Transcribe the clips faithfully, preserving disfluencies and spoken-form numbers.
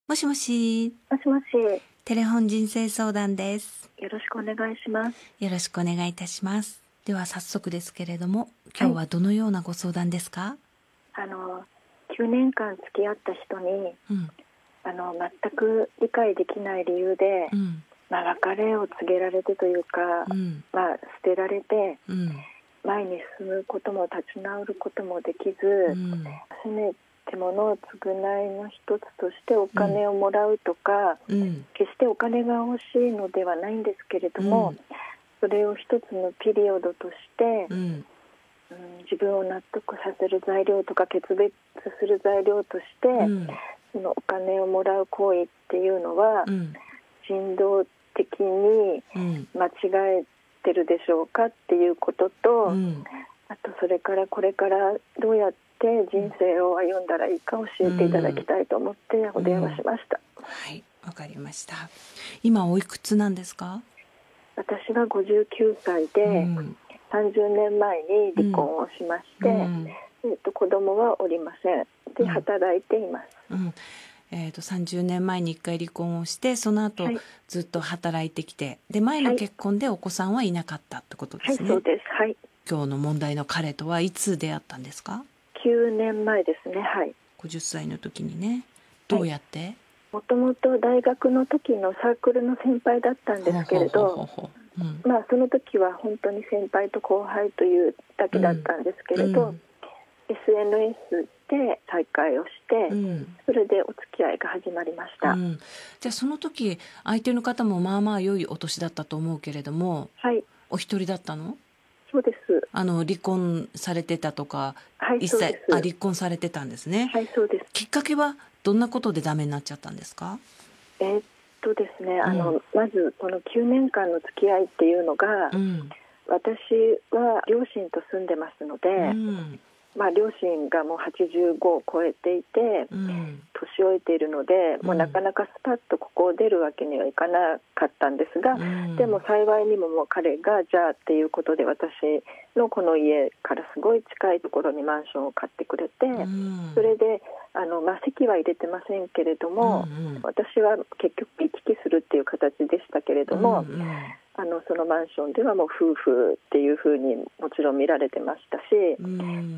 もしもし、 もしもし、 テレフォン人生相談です。 よろしくお願いします。 よろしくお願いいたします。では早速ですけれども、今日はどのようなご相談ですか？ あのきゅうねんかん付き合った人に、 うん、 あの全く理解できない理由で、 うん、 まあ、別れを告げられてというか、 うん、 まあ、捨てられてうん、 前に進むことも立ち直ることもできず、 うん、 せめてもの償いの一つとしてお金をもらうとか、 うん、 決してお金が欲しいのではないんですけれども、 うん、 それを一つのピリオドとして、 うん、 うん、自分を納得させる材料とか決別する材料として、 うん、 そのお金をもらう行為っていうのは、 うん、 人道的にうん、 間違えてるでしょうかっていうことと、 うん、 あとそれからこれからどうやって人生を歩んだらいいか教えていただきたいと思ってお電話しました。 はい、わかりました。今おいくつなんですか？ 私はごじゅうきゅうさいで、 うん、 さんじゅうねんまえに離婚をしまして、 うん、 えー、と子供はおりません。で、 うん働いています。 うんえー、とさんじゅうねんまえにいっかい離婚をして、その後、 はい、 ずっと働いてきて、で前の結婚でお子さんはいなかったってことではい、 すね。 そうです。はい、 今日の問題の彼とはいつ出会ったんですか？ きゅうねんまえですね。はい。 ごじゅっさいの時にね。どうやって、 もともと大学の時のサークルの先輩だったんですけれど、 ほうほうほうほう、うんまあその時は本当に先輩と後輩というだけだったんですけれど、 うん、 エスエヌエス で再会をして、 うん、 それでお付き合いが始まりました。 うん、じゃあその時相手の方もまあまあ良いお年だったと思うけれども、 はい、 お一人だったの？ そうです。 あの離婚されてたとか、 はい、 一切そうです。 あ離婚されてたんですね。 はい、そうです。 きっかけはどんなことでダメになっちゃったんですか？ えーっとですね、あの、 うんまずこのきゅうねんかんの付き合いっていうのが、 うん、 私は両親と住んでますので、 うんまあ、両親がもうはちじゅうごを超えていて、 うん年老いているので、もうなかなかスパッとここを出るわけにはいかなかったんですが、 うん、 でも幸いにももう彼がじゃあっていうことで、私のこの家からすごい近いところにマンションを買ってくれて、 うん、 それであの、まあ、籍は入れてませんけれども、 うんうん、 私は結局行き来するっていう形でしたけれども、 うんうん、 あのそのマンションではもう夫婦っていうふうにもちろん見られてましたし、 うん、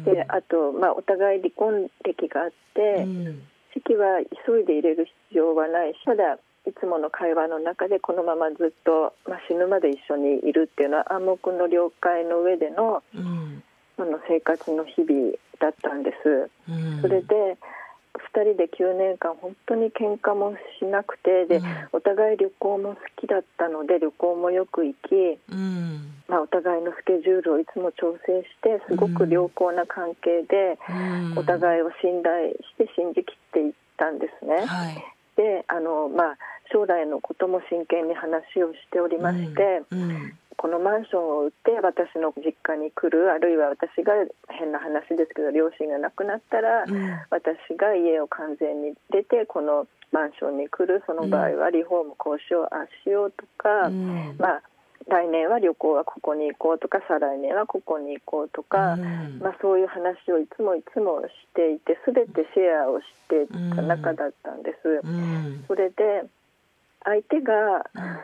であと、まあ、お互い離婚歴があって、 うん、 籍は急いで入れる必要はないし、ただいつもの会話の中でこのままずっと、まあ、死ぬまで一緒にいるっていうのは暗黙の了解の上での、 うん、 その生活の日々だったんです。 うん、 それでふたりできゅうねんかん本当に喧嘩もしなくて、で、 うんお互い旅行も好きだったので旅行もよく行き、 うんまあ、お互いのスケジュールをいつも調整してすごく良好な関係で、 うん、 お互いを信頼して信じきっていったんですね。 はい、 であの、まあ、将来のことも真剣に話をしておりまして、 うんうんこのマンションを売って私の実家に来る、あるいは私が変な話ですけど両親が亡くなったら、 うん、 私が家を完全に出てこのマンションに来る、その場合はリフォームこうしようああしようとか、 うん、 まあ、来年は旅行はここに行こうとか再来年はここに行こうとか、 うんまあ、そういう話をいつもいつもしていて、全てシェアをしていた中だったんです、 うん、 それで相手が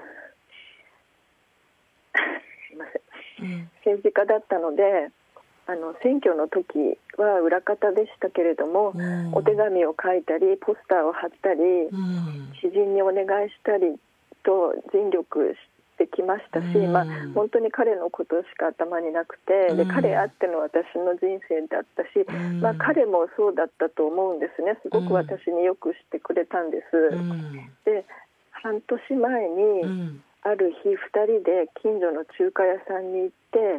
すいません、 うん、 政治家だったので、あの選挙の時は裏方でしたけれども、 うん、 お手紙を書いたりポスターを貼ったり、 うん、 知人にお願いしたりと尽力してきましたし、 うんまあ、本当に彼のことしか頭になくて、でうん彼あっての私の人生だったし、 うんまあ、彼もそうだったと思うんですね。すごく私によくしてくれたんです、 うん、 で半年前に、 うん、 ある日ふたりで近所の中華屋さんに行って、 うん、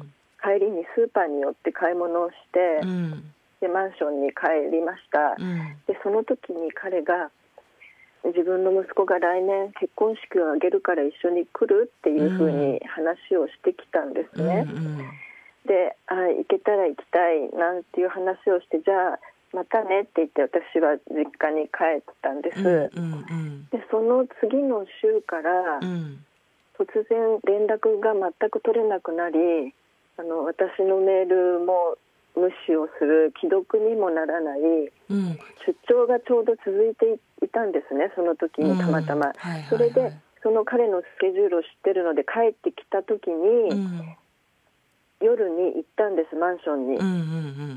帰りにスーパーに寄って買い物をして、 うん、 でマンションに帰りました、 うん、 でその時に彼が自分の息子が来年結婚式を挙げるから一緒に来るっていうふうに話をしてきたんですね、 うん、 であ行けたら行きたいなんていう話をして、じゃあまたねって言って私は実家に帰ったんです、 うん、うん、 でその次の週からうん、 突然連絡が全く取れなくなり、あの私のメールも無視をする既読にもならない、 うん、 出張がちょうど続いていたんですね、その時にたまたま、 うんはいはいはい、 それでその彼のスケジュールを知ってるので帰ってきた時に、うん、夜に行ったんです、マンションに、うんうんうん、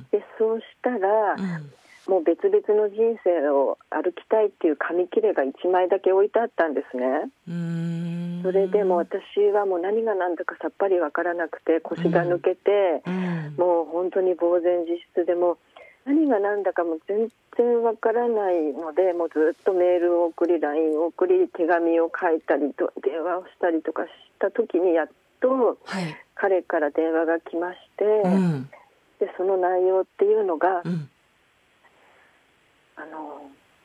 でそうしたら、うんもう別々の人生を歩きたいっていう紙切れがいちまいだけ置いてあったんですね。 うーんそれでも私はもう何が何だかさっぱりわからなくて腰が抜けて、うん、もう本当に呆然自失でも何が何だかも全然わからないので、もうずっとメールを送り ライン を送り手紙を書いたりと電話をしたりとかした時にやっと彼から電話が来まして、うん、でその内容っていうのが、うんあの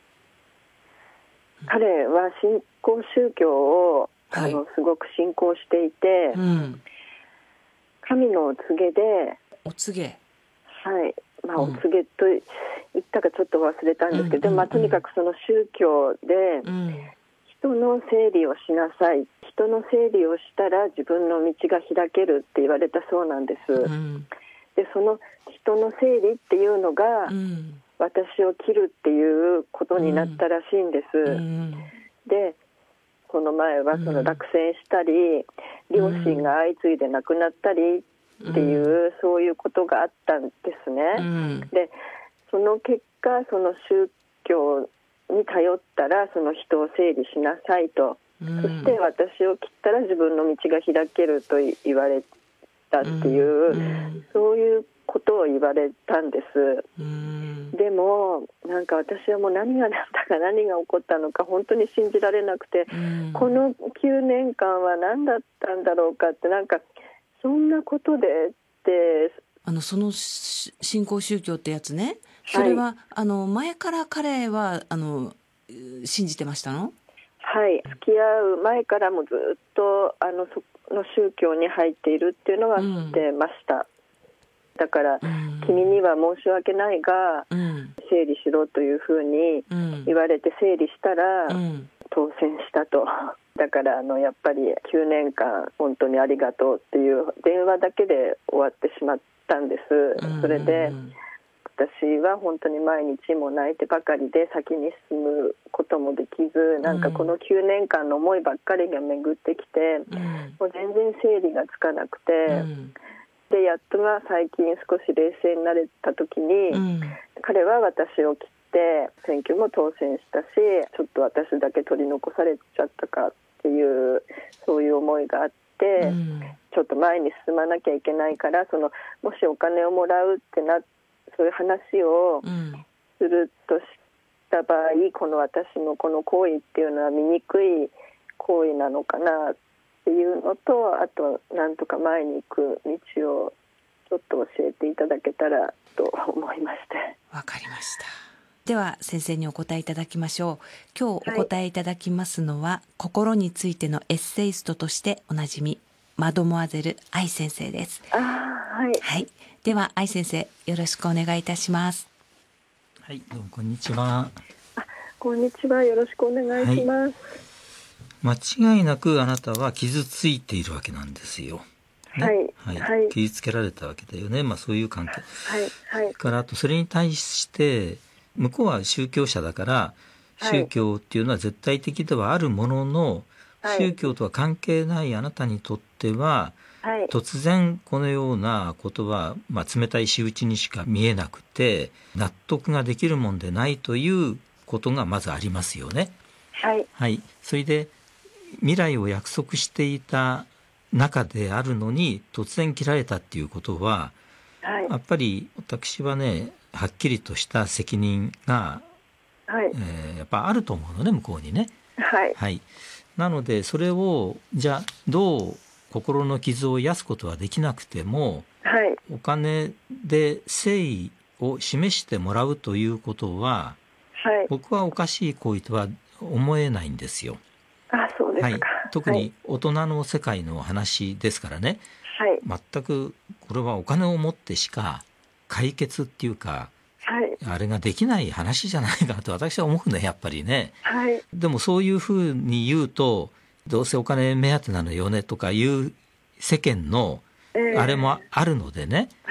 彼は新興宗教を、はい、あのすごく信仰していて、うん、神のお告げでお告げはい、まあ、お告げと言ったかちょっと忘れたんですけど、うんうんうんまあ、とにかくその宗教で、うん、人の整理をしなさい、人の整理をしたら自分の道が開けるって言われたそうなんです、うん、でその人の整理っていうのが、うん私を切るっていうことになったらしいんです、うん、でこの前はその落選したり、うん、両親が相次いで亡くなったりっていう、うん、そういうことがあったんですね、うん、でその結果その宗教に頼ったらその人を整理しなさいと、うん、そして私を切ったら自分の道が開けると言われたっていう、うん、そういうことを言われたんです、うんでもなんか私はもう何が何だか何が起こったのか本当に信じられなくて、うん、このきゅうねんかんは何だったんだろうかってなんかそんなことでってあのその新興宗教ってやつねそれは、はい、あの前から彼はあの信じてましたの？ はい付き合う前からもずっとあのその宗教に入っているっていうのは知ってました、うんだから、うん、君には申し訳ないが、うん、整理しろというふうに言われて整理したら、うん、当選したとだからあのやっぱりきゅうねんかん本当にありがとうっていう電話だけで終わってしまったんです、うん、それで私は本当に毎日も泣いてばかりで先に進むこともできずなんかこのきゅうねんかんの思いばっかりが巡ってきて、もう全然整理がつかなくて、でやっとは最近少し冷静になれた時に、うん、彼は私を切って選挙も当選したしちょっと私だけ取り残されちゃったかっていうそういう思いがあって、うん、ちょっと前に進まなきゃいけないからそのもしお金をもらうってなそういう話をするとした場合、うん、この私のこの行為っていうのは醜い行為なのかなっていうのとあとなんとか前に行く道をちょっと教えていただけたらと思いまして。 わかりました。では先生にお答えいただきましょう。今日お答えいただきますのは、はい、心についてのエッセイストとしておなじみマドモアゼル愛先生です。 あ、はいはい、では愛先生よろしくお願いいたします。 はい、どうもこんにちは。 あ、こんにちは、よろしくお願いします、はい間違いなくあなたは傷ついているわけなんですよ、ねはいはい、 傷つけられたわけだよね、まあ、そういう関係、 はいはい、 からあとそれに対して向こうは宗教者だから、はい、宗教っていうのは絶対的ではあるものの、はい、宗教とは関係ないあなたにとっては、はい、突然このようなことは、まあ、冷たい仕打ちにしか見えなくて納得ができるもんでないということがまずありますよね。 はい、 はい、それで未来を約束していた中であるのに突然切られたっていうことは、はい、やっぱり私はねはっきりとした責任が、はいえー、やっぱあると思うのね向こうにね、 はいはい、なのでそれをじゃあどう心の傷を癒すことはできなくても、はい、お金で誠意を示してもらうということは、はい、僕はおかしい行為とは思えないんですよ。 あ、そうですか。はい、 特に大人の世界の話ですからね、はい、全くこれはお金を持ってしか解決っていうか、はい、あれができない話じゃないかと私は思うねやっぱりね、はい、でもそういうふうに言うとどうせお金目当てなのよねとかいう世間のあれもあるのでね、えー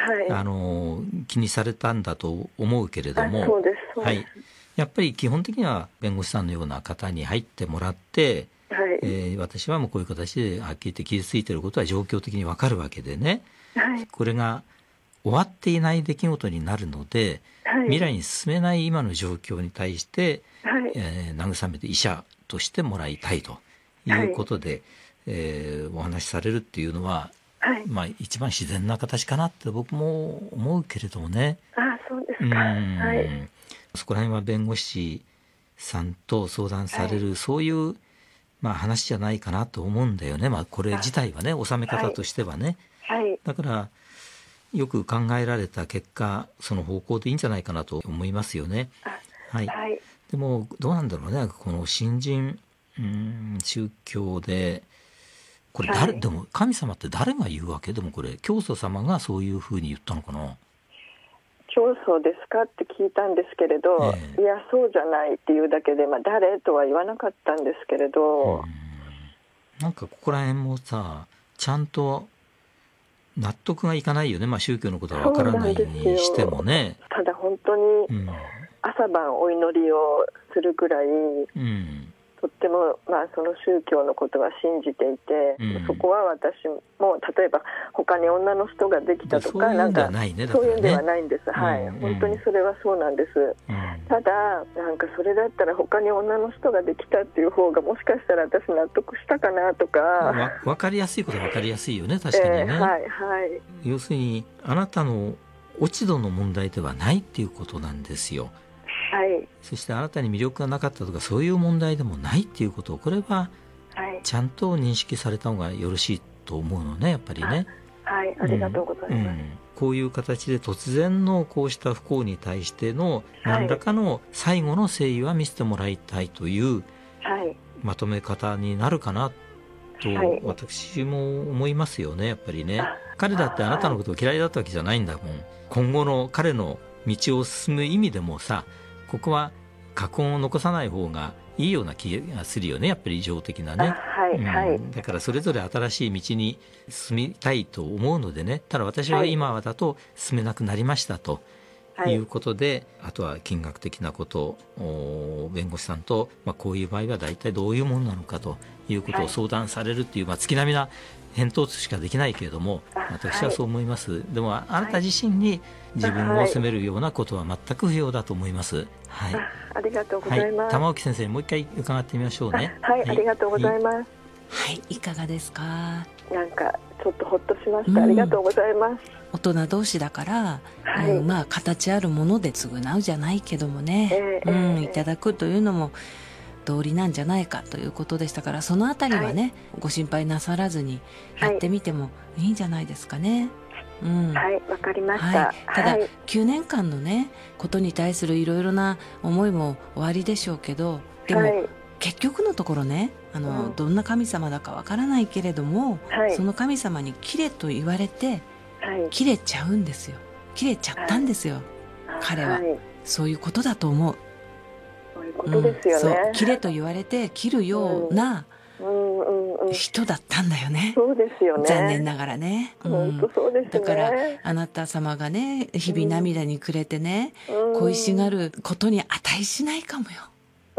はい、 あの気にされたんだと思うけれども、 そうですそうです、はい、 やっぱり基本的には弁護士さんのような方に入ってもらって、はいえー、私はもうこういう形ではっきり言って傷ついていることは状況的に分かるわけでね、はい、これが終わっていない出来事になるので、はい、未来に進めない今の状況に対して、はいえー、慰めて医者としてもらいたいということで、はいえー、お話しされるっていうのは、はいまあ、一番自然な形かなって僕も思うけれどもね。 あそうですか、はい、 そこら辺は弁護士さんと相談される、はい、そういう、まあ、話じゃないかなと思うんだよね、まあ、これ自体はね収め方としてはね、 はい、 だからよく考えられた結果その方向でいいんじゃないかなと思いますよね。はいはい、でもどうなんだろうね、この新人うん宗教でこれ誰、はい、でも神様って誰が言うわけ？でもこれ教祖様がそういうふうに言ったのかな。 教祖ですかって聞いたんですけれど、えー、いやそうじゃないっていうだけで、まあ、誰とは言わなかったんですけれど、 うんなんかここら辺もさちゃんと納得がいかないよね、まあ、宗教のことはわからないにしてもね。 ただ本当に朝晩お祈りをするぐらい、うんとっても、まあ、その宗教のことは信じていて、うん、そこは私も例えば他に女の人ができたとかなんかそういうんではないんです、はい、うん、本当にそれはそうなんです、うん、ただなんかそれだったら他に女の人ができたっていう方がもしかしたら私納得したかなとかわ分かりやすいことは分かりやすいよね、確かにね、えーはいはい、要するにあなたの落ち度の問題ではないっていうことなんですよ。はい、そしてあなたに魅力がなかったとかそういう問題でもないっていうことをこれはちゃんと認識された方がよろしいと思うのね、やっぱりね。 はい、ありがとうございます、うんうん、 こういう形で突然のこうした不幸に対しての何らかの最後の誠意は見せてもらいたいというまとめ方になるかなと私も思いますよね、やっぱりね。彼だってあなたのことを嫌いだったわけじゃないんだもん。今後の彼の道を進む意味でもさ、ここは禍根を残さない方がいいような気がするよね、やっぱり情的なね、はいはいうん、だからそれぞれ新しい道に進みたいと思うのでね。ただ私は今だと進めなくなりましたということで、はい、あとは金額的なことを弁護士さんと、まあ、こういう場合は大体どういうものなのかということを相談されるっていう、まあ、月並みな返答しかできないけれども、私はそう思います、はい、でもあなた自身に自分を責めるようなことは全く不要だと思います、はい、 あ, ありがとうございます、はい、 玉置先生にもう一回伺ってみましょうね。 はい、はい、ありがとうございます。はいはい、いかがですか。 なんかちょっとほっとしました、うん、ありがとうございます。 大人同士だから、はいうん、まあ形あるもので償うじゃないけどもね、えーうん、いただくというのも道理なんじゃないかということでしたから、そのあたりはね、はい、ご心配なさらずにやってみてもいいんじゃないですかね。うん、 はいわかりました、 はい、ただ、はい、きゅうねんかんのねことに対するいろいろな思いもおありでしょうけど、でも、はい、結局のところねあの、うん、どんな神様だかわからないけれども、はい、その神様に切れと言われて、はい、切れちゃうんですよ。切れちゃったんですよ、はい、彼は、はい、そういうことだと思う。 そういうことですよね、うん、そう切れと言われて切るような人だったんだよね、 うんうんうん、そうですよね、 残念ながらね、 うん、本当そうですね。 だからあなた様がね日々涙に暮れてね、うん、恋しがることに値しないかもよ。 うん、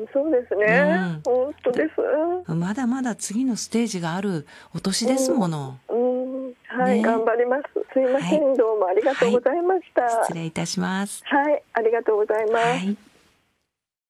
そうですね、うん、本当です。 まだまだ次のステージがあるお年ですもの、 うんうん、はい、ね、頑張ります。すいません、はい、どうもありがとうございました、 はい、失礼いたします。 はい、ありがとうございます。 はい。